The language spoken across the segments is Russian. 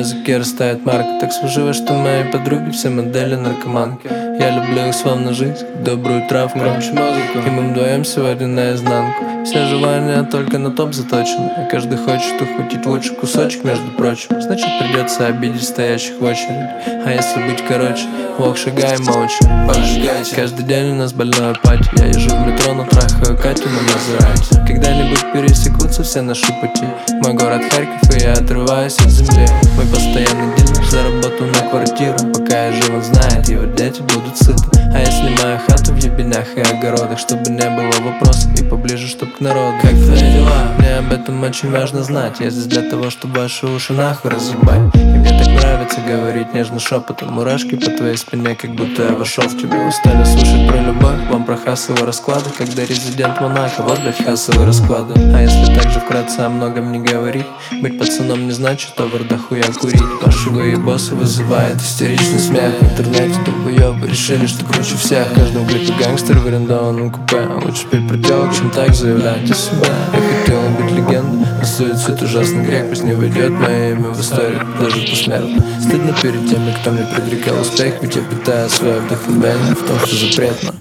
языке растает марка. Так сложилось, что мои подруги все модели наркоманки. Я люблю их словно жизнь, как добрую травку. Громче музыку, и мы вдвоем сегодня наизнанку. Все желания только на топ заточены, а каждый хочет ухватить лучший кусочек, между прочим. Значит, придется обидеть стоящих в очереди. А если быть короче, ох, шагай молча. Пожигайте. Каждый день у нас больной пати. Я езжу в метро, но трахаю Катю на Мазерати. Когда-нибудь пересекутся все наши пути. Мой город Харьков, и я отрываюсь от земли. Мой постоянный дилер заработал на квартиру. Пока я жив, он знает, его дети будут сыты. А я снимаю хату в ебенях и огородах, чтобы не было вопросов и поближе, чтоб к народу. Как твои дела? Мне об этом очень важно знать. Я здесь для того, чтобы ваши уши нахуй разъебать. И мне так нравится говорить нежно шепотом. Мурашки по твоей спине, как будто я вошел в тебя. Устали слушать про любовь, вам про хасовые расклады. Когда резидент Монако, вот блядь хасовые расклады. А если так же вкратце о многом не говорить, быть пацаном не значит овер дохуя курить. Пошивые боссы вызывает истеричный смех. В интернете долбоёбы решили, что круче всех. В каждом клипе гангстер в арендованном купе. Лучше петь про телок, чем так заявлять о себе. Я хотела быть легендой, но суицид ужасный грех. Пусть не войдет мое имя в историю, даже посмертно. Стыдно перед теми, кто мне предрекал успех. Ведь я питаю свое вдохновение в том, что запретно.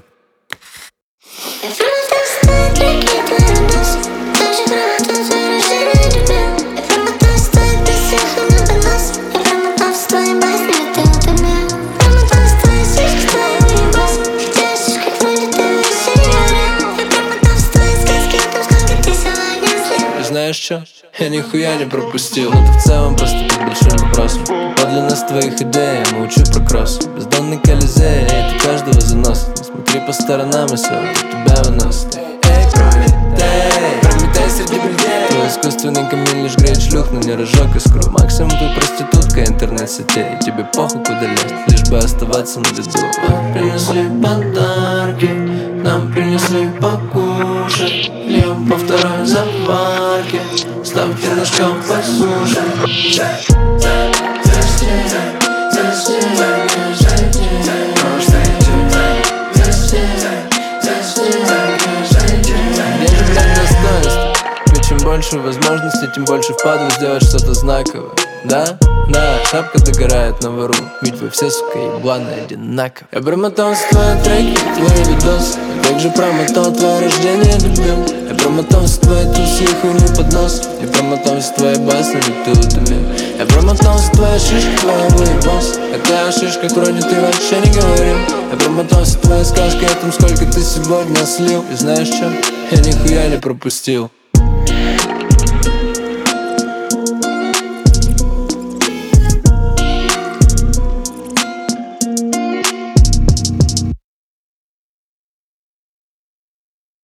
Знаешь чё? Я нихуя не пропустил. Но ты в целом просто под большим вопросом. Подлинность твоих идей я молчу про кросс. Бездонный колизей, и ты каждого заносит. Не смотри по сторонам, и все от тебя выносит. Эй, Прометей среди людей. Твой искусственный камин лишь греет шлюх, но не разжег искру. Максимум ты проститутка интернет-сетей. Тебе похуй куда лезть, лишь бы оставаться на виду. Принесли подарки, нам принесли покушать. Льем по второй заварке, ставки ножком послушай. Чем больше возможностей, тем больше впадло сделать что-то знаковое. Да, шапка догорает на вору, ведь вы все, сука, ебланы одинаковые. Я промотал с твои треки, твои видосы. Я также промотал твое рождение, любил. Я промотал с твои тусы и хуйню под нос. Я промотал с твои басни, ведь ты утомил. Я промотал с твои шишки, твои выебос. Хотя о шишках вроде ты вообще не говорил. Я промотал с твои сказки о том, сколько ты сегодня слил. И знаешь что? Я нихуя не пропустил.